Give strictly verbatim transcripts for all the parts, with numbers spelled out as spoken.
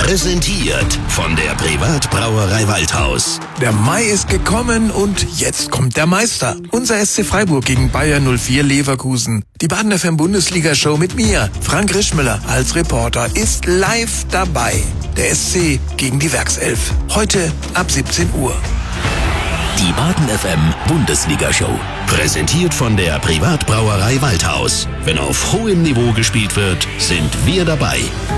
Präsentiert von der Privatbrauerei Waldhaus. Der Mai ist gekommen und jetzt kommt der Meister. Unser S C Freiburg gegen Bayer null vier Leverkusen. Die Baden F M Bundesliga-Show mit mir, Frank Rischmüller, als Reporter, ist live dabei. Der S C gegen die Werkself. Heute ab siebzehn Uhr. Die Baden F M Bundesliga-Show. Präsentiert von der Privatbrauerei Waldhaus. Wenn auf hohem Niveau gespielt wird, sind wir dabei.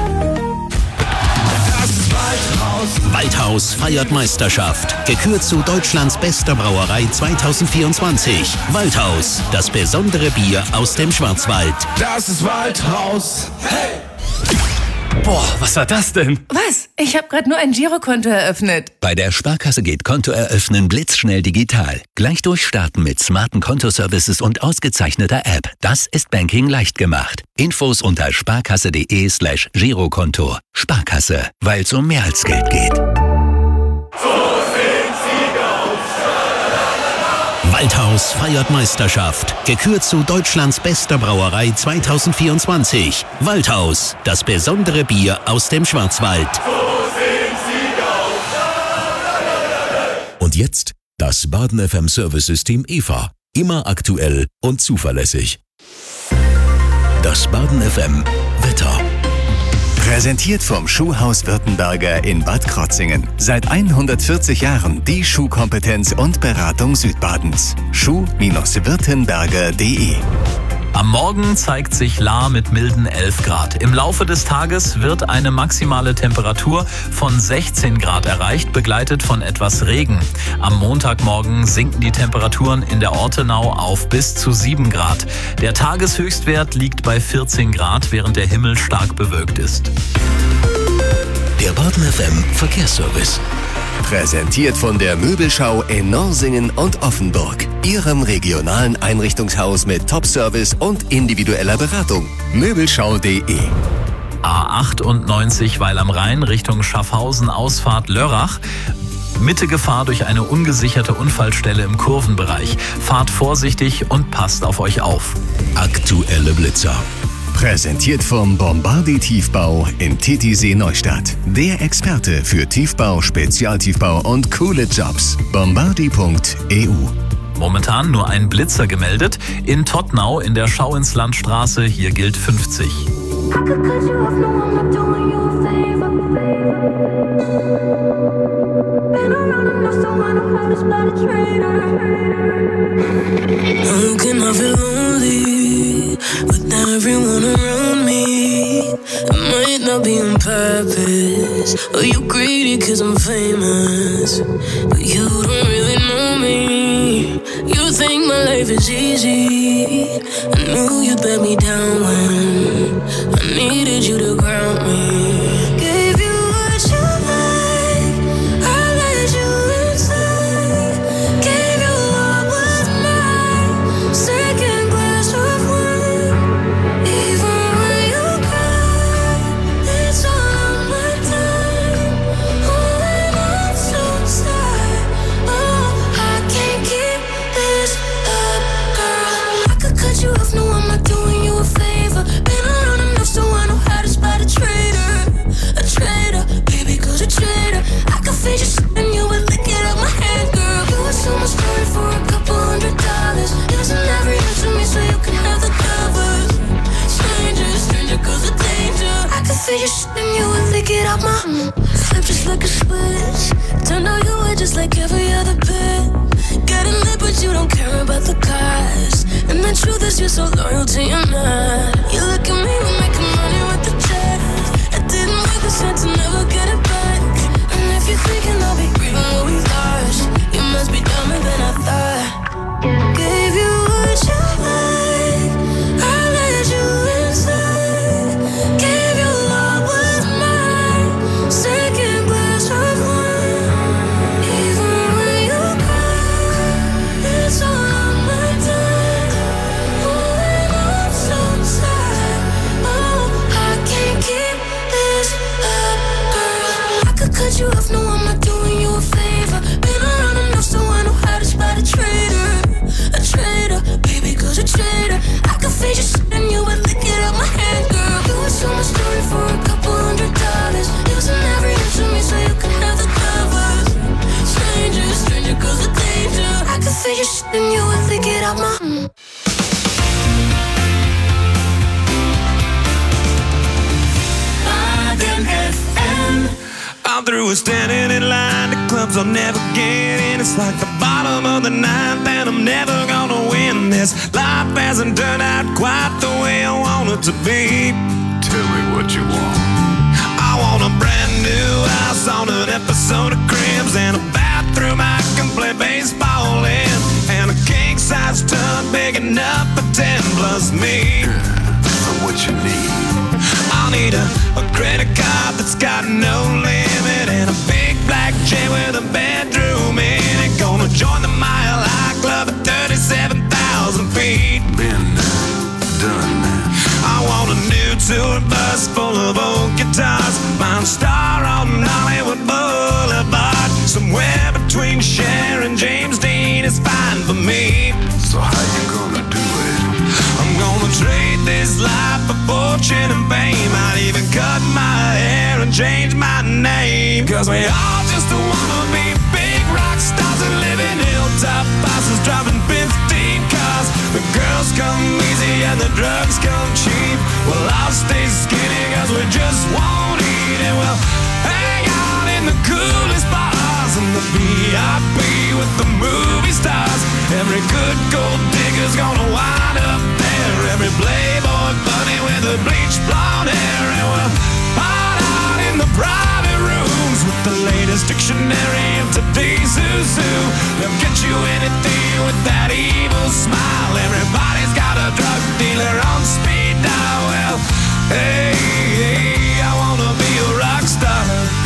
Waldhaus feiert Meisterschaft. Gekürt zu Deutschlands bester Brauerei zwanzig vierundzwanzig. Waldhaus, das besondere Bier aus dem Schwarzwald. Das ist Waldhaus. Hey! Boah, was war das denn? Was? Ich habe gerade nur ein Girokonto eröffnet. Bei der Sparkasse geht Konto eröffnen blitzschnell digital. Gleich durchstarten mit smarten Kontoservices und ausgezeichneter App. Das ist Banking leicht gemacht. Infos unter sparkasse.de slash Girokonto. Sparkasse, weil es um mehr als Geld geht. Waldhaus feiert Meisterschaft. Gekürt zu Deutschlands bester Brauerei zwanzig vierundzwanzig. Waldhaus, das besondere Bier aus dem Schwarzwald. Und jetzt das Baden F M Service-System E V A. Immer aktuell und zuverlässig. Das Baden F M Wetter. Präsentiert vom Schuhhaus Württemberger in Bad Krotzingen. Seit hundertvierzig Jahren die Schuhkompetenz und Beratung Südbadens. schuh Württemberger punkt de. Am Morgen zeigt sich Lahr mit milden elf Grad. Im Laufe des Tages wird eine maximale Temperatur von sechzehn Grad erreicht, begleitet von etwas Regen. Am Montagmorgen sinken die Temperaturen in der Ortenau auf bis zu sieben Grad. Der Tageshöchstwert liegt bei vierzehn Grad, während der Himmel stark bewölkt ist. Der Baden F M Verkehrsservice. Präsentiert von der Möbelschau in Norsingen und Offenburg. Ihrem regionalen Einrichtungshaus mit Top-Service und individueller Beratung. Möbelschau punkt de. A achtundneunzig Weil am Rhein Richtung Schaffhausen, Ausfahrt Lörrach. Mitte Gefahr durch eine ungesicherte Unfallstelle im Kurvenbereich. Fahrt vorsichtig und passt auf euch auf. Aktuelle Blitzer. Präsentiert vom Bombardi Tiefbau in Titisee Neustadt. Der Experte für Tiefbau, Spezialtiefbau und coole Jobs. Bombardi punkt e u. Momentan nur ein Blitzer gemeldet. In Tottnau in der Schauinslandstraße, hier gilt fünfzig. With everyone around me, it might not be on purpose. Or you greedy cause I'm famous, but you don't really know me. You think my life is easy. I knew you'd let me down when I needed you to ground me. Gave you what you like, I let you inside. Gave you what was mine, second glass of wine. Even when you cry, it's all on my time. Oh, and I'm so sad. Oh, I can't keep this up, girl. I could cut you off, no, I'm not doing you a favor. Been around enough so I know how to spot a traitor. A traitor, baby, cause a traitor. I could fade your shit and you would lick it out my hand, girl. You would sell my story for a couple hundred dollars. Doesn't every inch of me so you can have the covers. Stranger, stranger, cause of danger. I could fade your shit and you would lick it out my mm. Flip just like a switch. Turned out you were just like every other bit. Getting lit but you don't care about the cost. And the truth is you're so loyal to your man. You look at me, we're making money with the check. It didn't make a sense to never get it back. And if you're thinking I'll be grieving what we lost, you must be dumber than I thought. Gave you what you like, I let you inside. Gave you what was mine, second glass of wine. Even when you cry, it's all on my time. Oh, and I'm so sad. Oh, I can't keep this up, girl. I could cut you off, no, I'm not doing you a favor. Been around enough so I know how to spot a traitor. A traitor, baby, cause a traitor. I could fade your shit and you would lick it out my hand, girl. You would sell my story for a couple hundred dollars. It was an average gone through is standing in line to clubs I'll never get in. It's like the bottom of the ninth and I'm never gonna win this. Life hasn't turned out quite the way I want it to be. Tell me what you want. I want a brand new house on an episode of Cribs, and a bathroom I can play baseball in, and a king-size tub big enough for ten plus me. So what you need? I'll need a, a credit card that's got no limit, and a big black jet with a bedroom in it. Gonna join the Mile High Club at thirty-seven thousand feet. Been done. I want a new tour bus full of old guitars, mine star on Hollywood Boulevard. Somewhere between Cher and James Dean is fine for me. So how you gonna do it? I'm gonna trade this life for fortune and fame. I'd even cut my hair and change my name. Cause we all just wanna be big rock stars and live in hilltop houses, driving fifteen cars. The girls come easy and the drugs come cheap. Well, I'll stay skinny cause we just won't eat, and we'll hang out in the coolest bars and the V I P with the movie stars. Every good gold digger's gonna wind up there. Every playboy bunny with a bleached blonde hair. And we'll hide out in the private rooms with the latest dictionary of today's who's who. They'll get you anything with that evil smile. Everybody's got a drug dealer on speed dial. Well, hey, hey, I wanna be a rock star.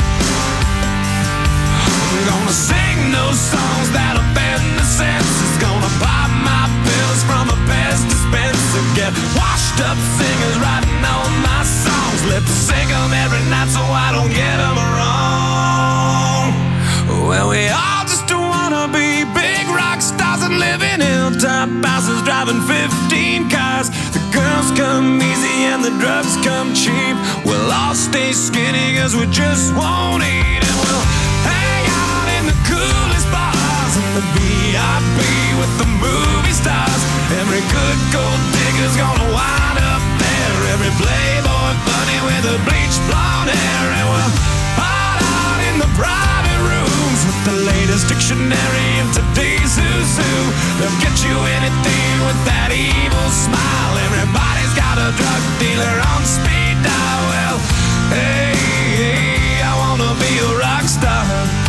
I'm gonna sing those songs that offend the senses. Gonna pop my pills from a Pez dispenser. Get washed up singers writing all my songs. Lip sync them every night so I don't get them wrong. Well, we all just wanna be big rock stars and live in hilltop houses, driving fifteen cars. The girls come easy and the drugs come cheap. We'll all stay skinny cause we just won't eat, and we'll hang out in the coolest bars and the V I P with the movie stars. Every good gold digger's gonna wind up there. Every playboy bunny with a bleached blonde hair. And we'll hide out in the private rooms with the latest dictionary of today's who's who. They'll get you anything with that evil smile. Everybody's got a drug dealer on speed dial. Well, hey, hey, I wanna be a rock star.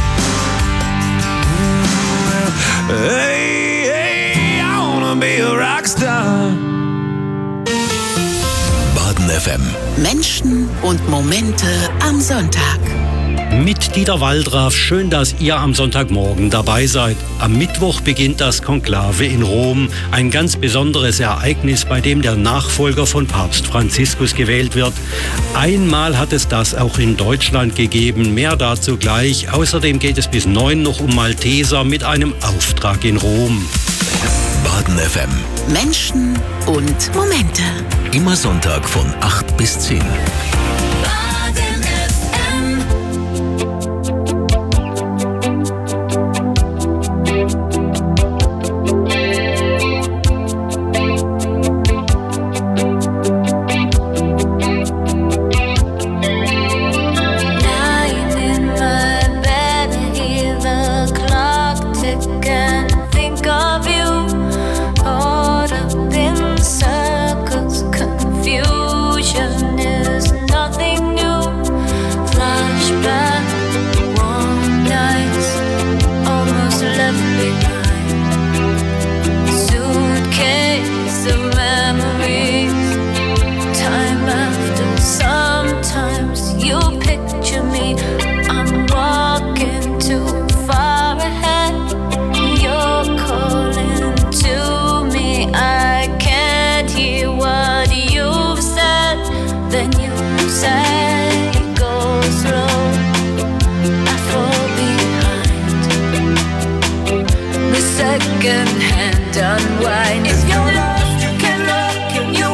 Hey, hey, I wanna be a Rockstar. Baden F M. Menschen und Momente am Sonntag. Mit Dieter Waldraff, schön, dass ihr am Sonntagmorgen dabei seid. Am Mittwoch beginnt das Konklave in Rom. Ein ganz besonderes Ereignis, bei dem der Nachfolger von Papst Franziskus gewählt wird. Einmal hat es das auch in Deutschland gegeben. Mehr dazu gleich. Außerdem geht es bis neun noch um Malteser mit einem Auftrag in Rom. Baden F M. Menschen und Momente. Immer Sonntag von acht bis zehn.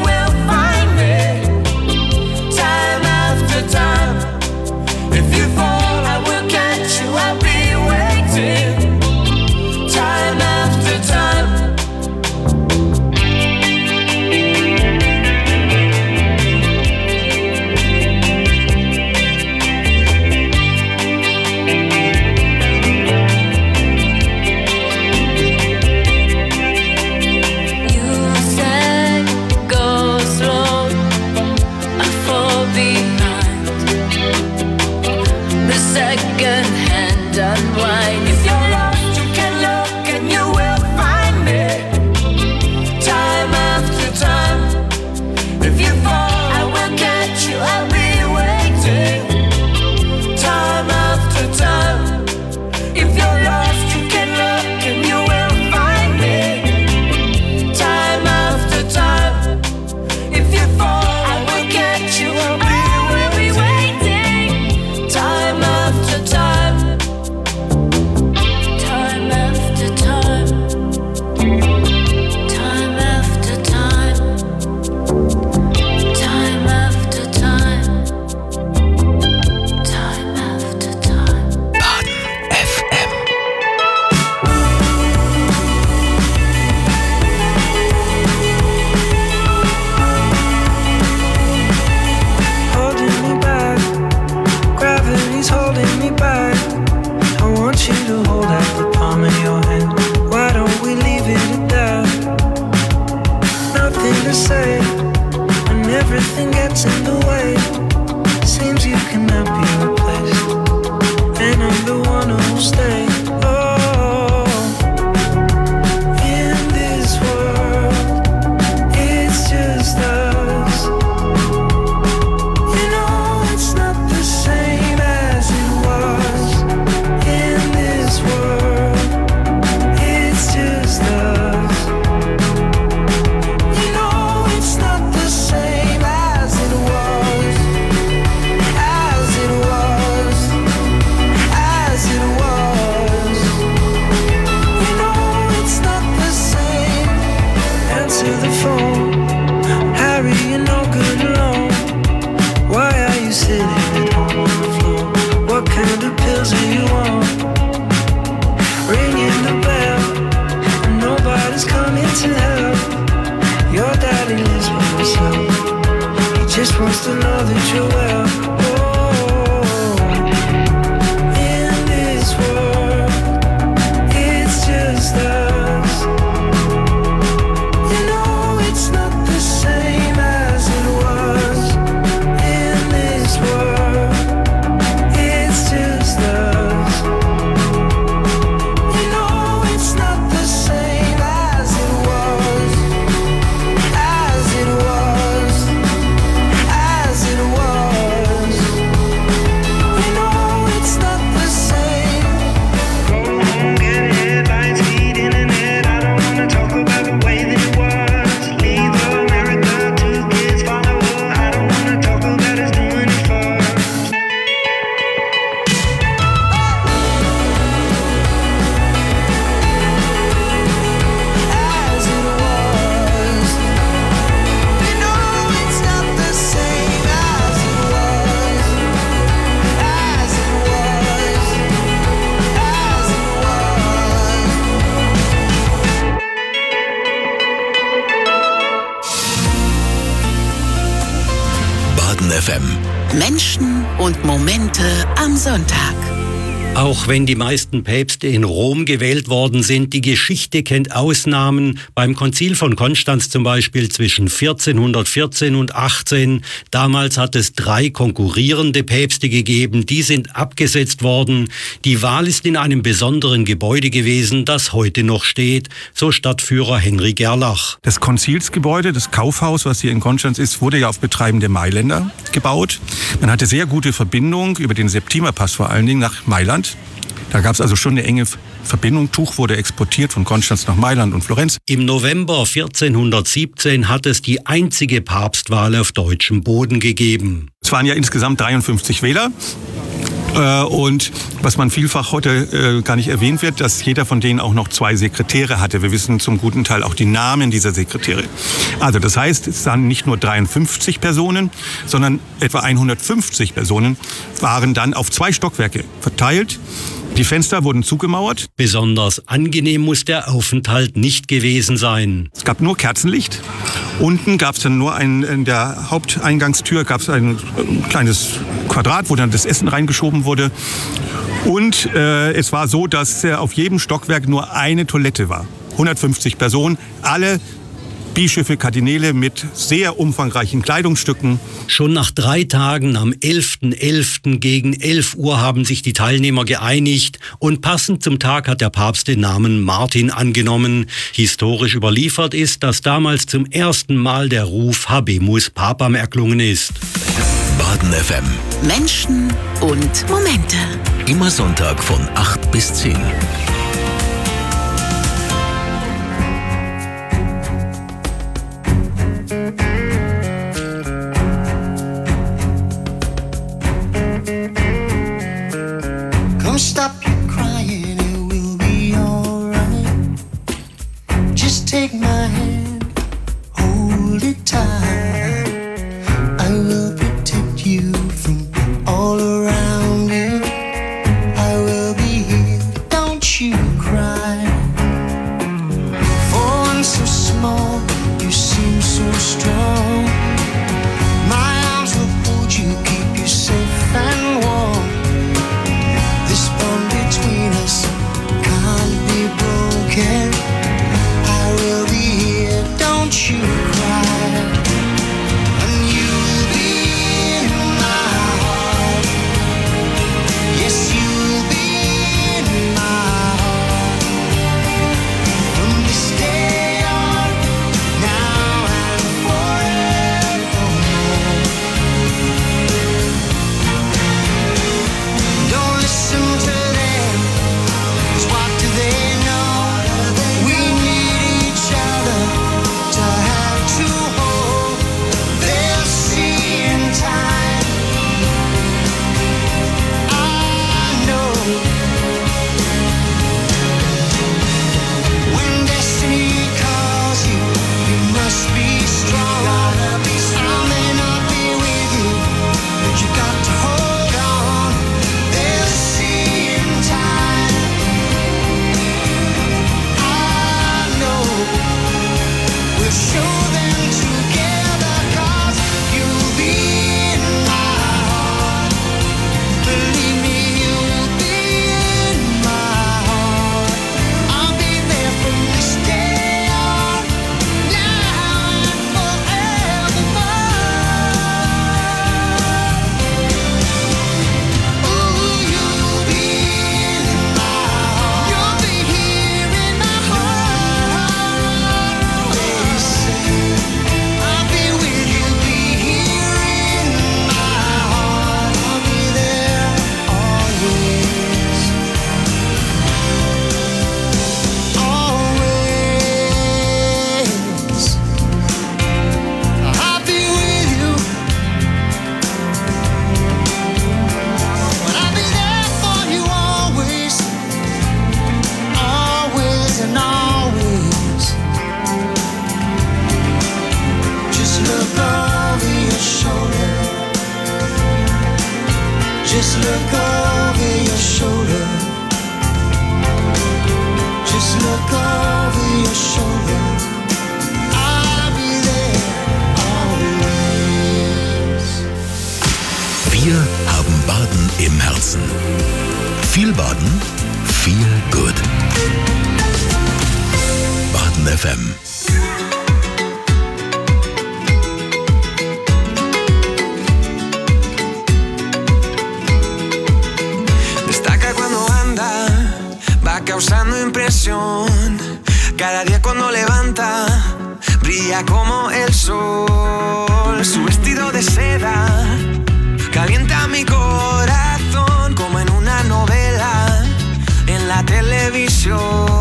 If you fall unwind. If you're lost, you can look and you will find me. Time after time. If you fall, I will catch you, I'll be waiting. Time after time. If you're lost, you can look and you will find me. Time after time. If you fall, I will catch you, I'll be waiting. Time after time. Time after time. Time after time. Time after time. Time after time. Baden F M. Holding me back, gravity's holding me back. I want you to hold out the palm of your hand. Why don't we leave it at that? Nothing to say when everything gets in the way. Seems you cannot be replaced, and I'm the one who'll stay. Oh, in this world, it's just us. You know it's not the same as it was. In this world, it's just us. You know it's not the same as it was. As it was. As it was. You know it's not the same. Answer the phone. Harry, you're no good alone. Why are you sitting at home on the floor? What kind of pills do you want? Ringing the bell, and nobody's coming to help. Your daddy lives by himself. He just wants to know that you're well. Oh, in this world, it's just us. You know it's not the same as it was. In this world, it's just us. You know it's not the same as it was. As it was. As it was. You know it's not the same. Go home, get headlines, feed internet. I don't wanna talk about the way that it was. Leave America, two kids follow her. I don't wanna talk about us doing it first. As it was. You know it's not the same as it was. As it was. As it was. Baden F M. Menschen und Momente am Sonntag. Auch wenn die meisten Päpste in Rom gewählt worden sind, die Geschichte kennt Ausnahmen. Beim Konzil von Konstanz zum Beispiel zwischen vierzehnhundertvierzehn und achtzehn. Damals hat es drei konkurrierende Päpste gegeben, die sind abgesetzt worden. Die Wahl ist in einem besonderen Gebäude gewesen, das heute noch steht, so Stadtführer Henry Gerlach. Das Konzilsgebäude, das Kaufhaus, was hier in Konstanz ist, wurde ja auf Betreiben der Mailänder gebaut. Man hatte sehr gute Verbindung über den Septimerpass vor allen Dingen nach Mailand. Da gab es also schon eine enge Verbindung. Tuch wurde exportiert von Konstanz nach Mailand und Florenz. Im November vierzehnhundertsiebzehn hat es die einzige Papstwahl auf deutschem Boden gegeben. Es waren ja insgesamt dreiundfünfzig Wähler. Und was man vielfach heute gar nicht erwähnt wird, dass jeder von denen auch noch zwei Sekretäre hatte. Wir wissen zum guten Teil auch die Namen dieser Sekretäre. Also das heißt, es waren nicht nur dreiundfünfzig Personen, sondern etwa hundertfünfzig Personen waren dann auf zwei Stockwerke verteilt. Die Fenster wurden zugemauert. Besonders angenehm muss der Aufenthalt nicht gewesen sein. Es gab nur Kerzenlicht. Unten gab es dann nur ein, in der Haupteingangstür gab es ein kleines Quadrat, wo dann das Essen reingeschoben wurde. Und äh, es war so, dass äh, auf jedem Stockwerk nur eine Toilette war. hundertfünfzig Personen, alle Bischöfe, Kardinäle mit sehr umfangreichen Kleidungsstücken. Schon nach drei Tagen am elften elften gegen elf Uhr haben sich die Teilnehmer geeinigt und passend zum Tag hat der Papst den Namen Martin angenommen. Historisch überliefert ist, dass damals zum ersten Mal der Ruf Habemus Papam erklungen ist. Baden F M. Menschen und Momente. Immer Sonntag von acht bis zehn. Come stop your crying, it will be alright. Just take my hand, hold it tight. I will protect you from all around you. I will be here, don't you cry. For one so small, you seem so strong. My arms will hold you, keep you safe and warm. This bond between us can't be broken. I will be here, don't you cry. And you will be in my heart. Yes, you will be in my heart. From this day on, now and forevermore. Don't listen to them, 'cause what do they know? We need each other to have to hold. They'll see in time. I know when destiny calls you, you must be strong. I may not be with you, but you got to hold on. They'll see in time. I know we'll show them together, 'cause you'll be in my heart. Believe me, you'll be in my heart. I'll be there from this day on, now and forevermore. Oh, you'll be in my heart. You'll be here in my heart. Always say, I'll be with you, be here in my heart. I'll be there always. Always. I'll be with you. But I'll be there for you always. Always and always. Just look over your shoulder. Just look over your shoulder. Just look over your shoulder. I'll be there always. Wir haben Baden im Herzen. Viel Baden, viel gut. Baden F M. Destaca cuando anda, va causando impresión. Cada día cuando levanta, brilla como el sol. Su vestido de seda calienta mi corazón como en una novela en la televisión.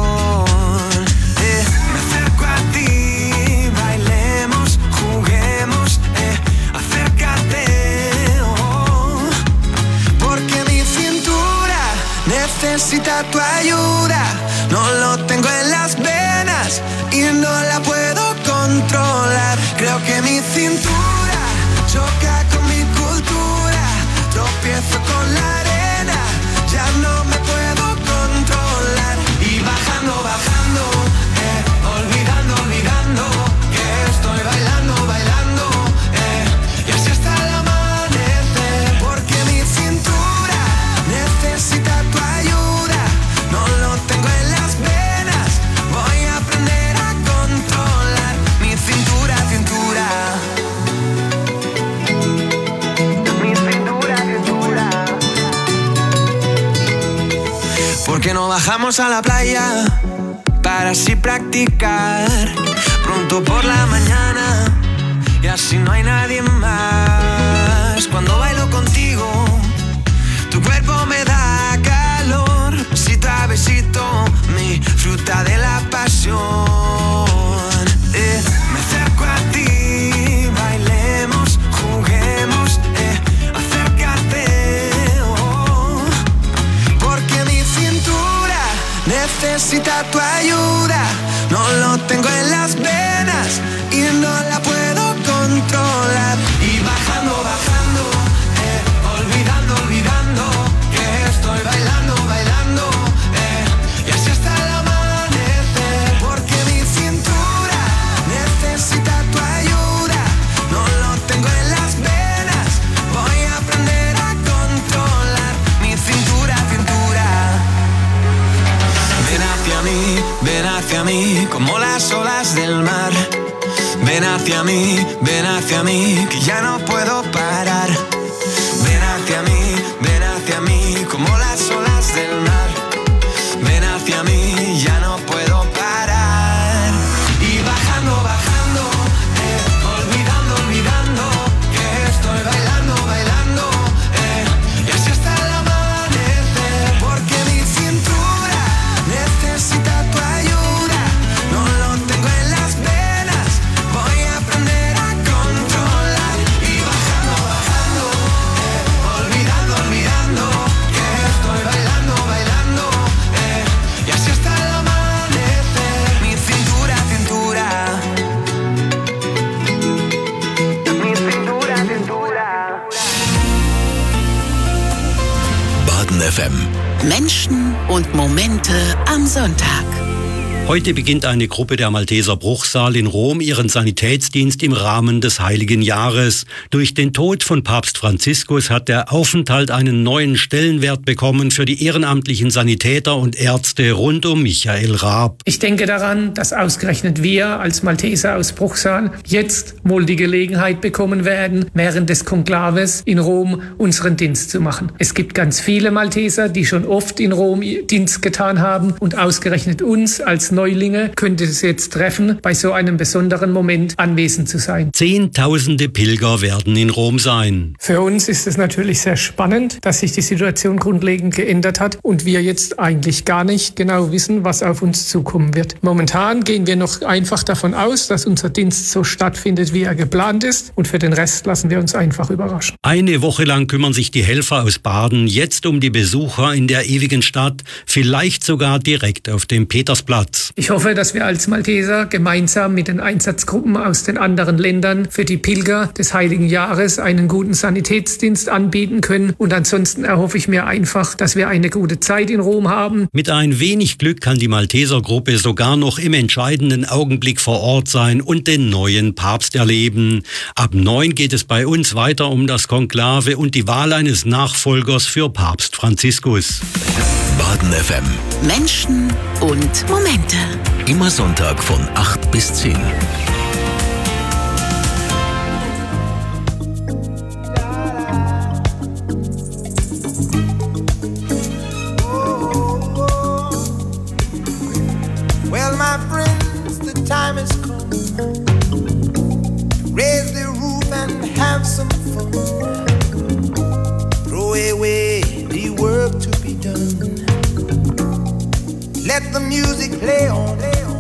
Eh, me acerco a ti, bailemos, juguemos, eh, acércate, oh, porque mi cintura necesita tu ayuda. No lo tengo en las venas y no la puedo controlar. Creo que mi cintura choca con mi cultura. Tropiezo con la arena, ya no me puedo controlar. Y bajando, bajando, eh, olvidando, olvidando que estoy bailando, bailando, eh, y así hasta el amanecer. Porque mi cintura necesita tu ayuda. No lo tengo en las venas, voy a aprender a controlar mi cintura. ¿Por qué no bajamos a la playa para así practicar pronto por la mañana y así no hay nadie más? Cuando bailo contigo, tu cuerpo me da calor, besito a besito, mi fruta de la pasión. Eh, me acerco a ti, bailemos, juguemos, eh, acércate, oh, porque mi cintura necesita tu ayuda. No lo tengo en las venas y no la puedo controlar. Y bajando, bajando, eh, olvidando, olvidando que estoy bailando, bailando, eh, y así hasta el amanecer. Porque mi cintura necesita tu ayuda. No lo tengo en las venas, voy a aprender a controlar mi cintura, cintura. Ven hacia mí, ven hacia mí, como las olas del mar. Ven hacia mí, ven hacia mí, que ya no puedo parar. Ven hacia mí, ven hacia mí, como las olas del mar. Ven hacia mí, ya no puedo parar. Y bajando, bajando, eh, olvidando, olvidando que estoy bailando, bailando, eh, y así hasta el amanecer. Porque mi cintura necesita tu ayuda. No lo tengo en las venas, voy a aprender a controlar. Y bajando, bajando, eh, olvidando, olvidando que estoy bailando, bailando, eh, y así hasta el amanecer. Mi cintura, cintura. Mi cintura, cintura. Baden F M. Menschen und Momente am Sonntag. Heute beginnt eine Gruppe der Malteser Bruchsal in Rom ihren Sanitätsdienst im Rahmen des Heiligen Jahres. Durch den Tod von Papst Franziskus hat der Aufenthalt einen neuen Stellenwert bekommen für die ehrenamtlichen Sanitäter und Ärzte rund um Michael Raab. Ich denke daran, dass ausgerechnet wir als Malteser aus Bruchsal jetzt wohl die Gelegenheit bekommen werden, während des Konklaves in Rom unseren Dienst zu machen. Es gibt ganz viele Malteser, die schon oft in Rom Dienst getan haben, und ausgerechnet uns als Neulinge könnte es jetzt treffen, bei so einem besonderen Moment anwesend zu sein. Zehntausende Pilger werden in Rom sein. Für uns ist es natürlich sehr spannend, dass sich die Situation grundlegend geändert hat und wir jetzt eigentlich gar nicht genau wissen, was auf uns zukommen wird. Momentan gehen wir noch einfach davon aus, dass unser Dienst so stattfindet, wie er geplant ist, und für den Rest lassen wir uns einfach überraschen. Eine Woche lang kümmern sich die Helfer aus Baden jetzt um die Besucher in der ewigen Stadt, vielleicht sogar direkt auf dem Petersplatz. Ich hoffe, dass wir als Malteser gemeinsam mit den Einsatzgruppen aus den anderen Ländern für die Pilger des Heiligen Jahres einen guten Sanitätsdienst anbieten können. Und ansonsten erhoffe ich mir einfach, dass wir eine gute Zeit in Rom haben. Mit ein wenig Glück kann die Maltesergruppe sogar noch im entscheidenden Augenblick vor Ort sein und den neuen Papst erleben. Ab neun geht es bei uns weiter um das Konklave und die Wahl eines Nachfolgers für Papst Franziskus. Baden F M. Menschen und Momente. Immer Sonntag von acht bis zehn. Well, my friends, the time has come. Raise the roof and have some fun. Throw away the work to be done. Let the music play on.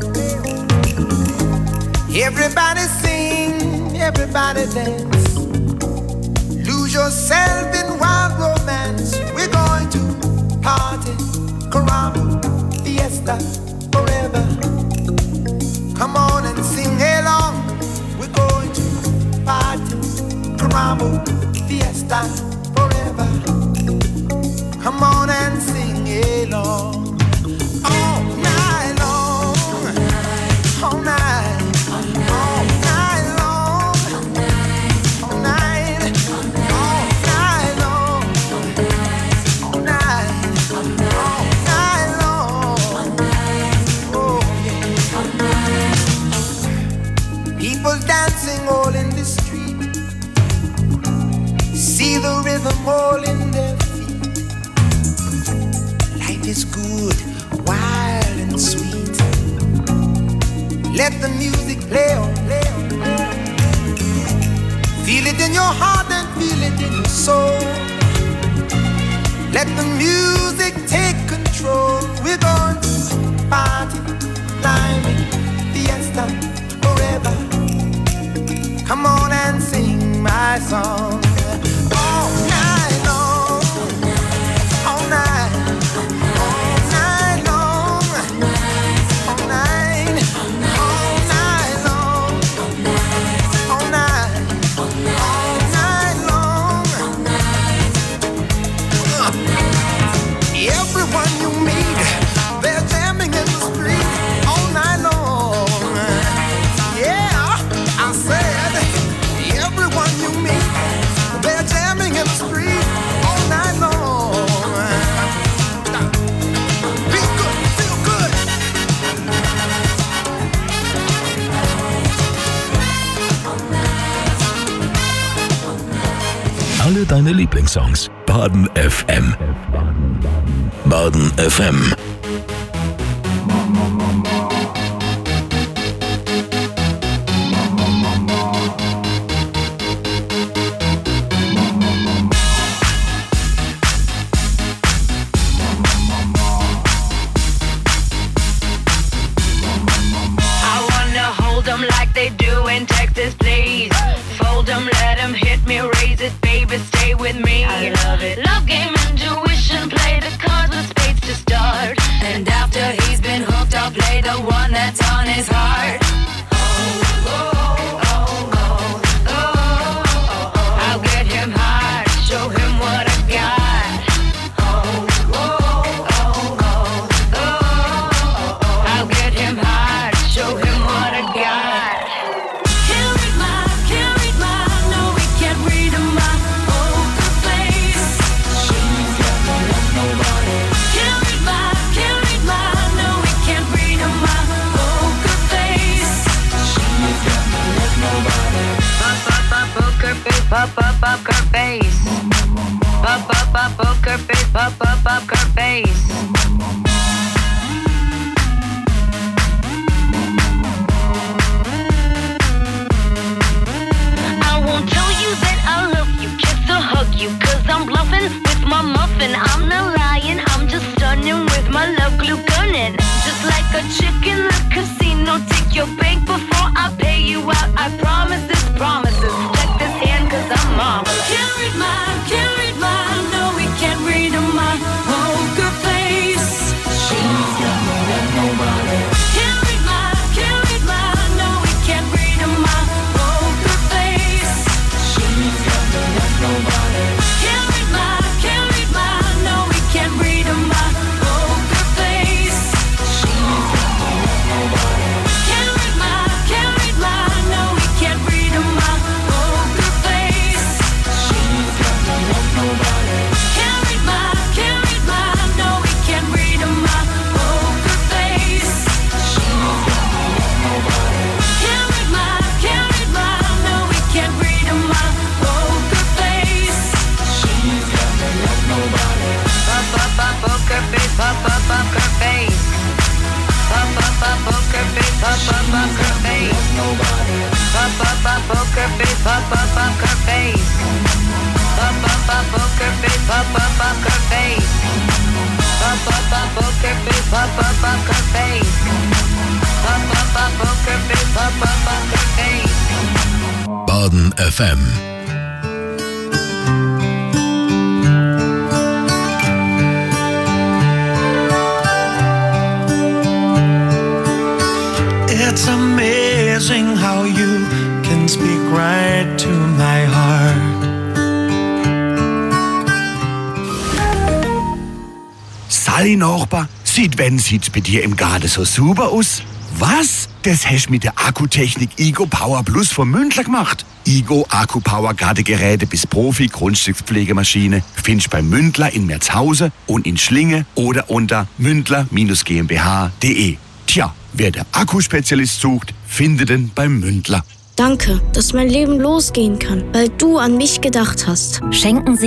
Everybody sing, everybody dance. Lose yourself in wild romance. We're going to party, caramba, fiesta, forever. Come on and sing along. We're going to party, caramba, fiesta, forever. Come on and sing along. All night long, all night, all night long, all night, all night long. Let the music take control. We're going to party, climbing, fiesta, forever. Come on and sing my song. All night long, all night, all night long, all night, all night long, all night, all night long. Everyone you meet, they're jamming in the street all night long. Yeah, I said, everyone you meet, they're jamming in the street all night long. Be good, feel good. Alle deine Lieblingssongs. Baden F M. Baden F M. I wanna hold 'em like they do in Texas, please. Fold 'em, let 'em hit me, raise it, baby, stay with me. I love it. Love game, intuition, play the cards with spades to start. And after he's been hooked, I'll play the one that's on his heart. I'll get him hard, show him what I got. I'll get him hard, show him what I got. Can't read my, can't read my, no, we can't read my poker face. She's got no love, nobody. Can't read my, can't read my, no, we can't read my poker face. She's got no love, nobody. Pop, pop, pop, poker face, pop, pop, pop, her face. Pop, pop, pop, poker face, pop, pop, pop, her face. I won't tell you that I love you, kiss or hug you, cause I'm bluffing with my muffin. I'm not lying, I'm just stunning with my love glue gunning. Just like a chick in the casino, take your bank before I pay you out. I promise this, promises. Check this hand cause I'm marvelous. Can't read my, can't read my, no, we can't read my poker face. She's got no love, nobody. Can't read my, can't read my, no, we can't read my poker face. She's got no love, nobody. Can't read my, can't read my, no, we can't read my poker face. She's got no love, nobody. Can't read my, can't read my, no, we can't read my poker face. She's got no love, nobody. Can't read my, can't read my, no, we can't read my poker face. She's got no love, nobody. Can't read my, can't read my, no, we can't read my poker face. She's got no love, nobody. Pop, pop, pop, poker face, pop, pop, pop, her face. Pop, pop, pop, poker face, pop, pop, pop, her face. Nobody. Pop, pop, pop, poker face, pop, pop, pop, her face. Pop, pop, pop, poker face, pop, pop, pop, her face. Pop, pop, pop, poker face, pop, pop, pop, her face. Pop, pop, pop, poker face, pop, pop, pop, her face. Baden F M. It's amazing how you can speak right to my heart. Sally Nachbar, seit wann sieht's bei dir im Garten so super aus? Was? Das hast mit der Akkutechnik Igo Power Plus von Mündler gemacht. Igo Akku Power Gartengeräte bis Profi Grundstückspflegemaschine findest bei Mündler in Merzhausen und in Schlinge oder unter mündler Bindestrich GmbH Punkt de. Tja, wer der Akkuspezialist sucht, findet ihn beim Mündler. Danke, dass mein Leben losgehen kann, weil du an mich gedacht hast. Schenken Sie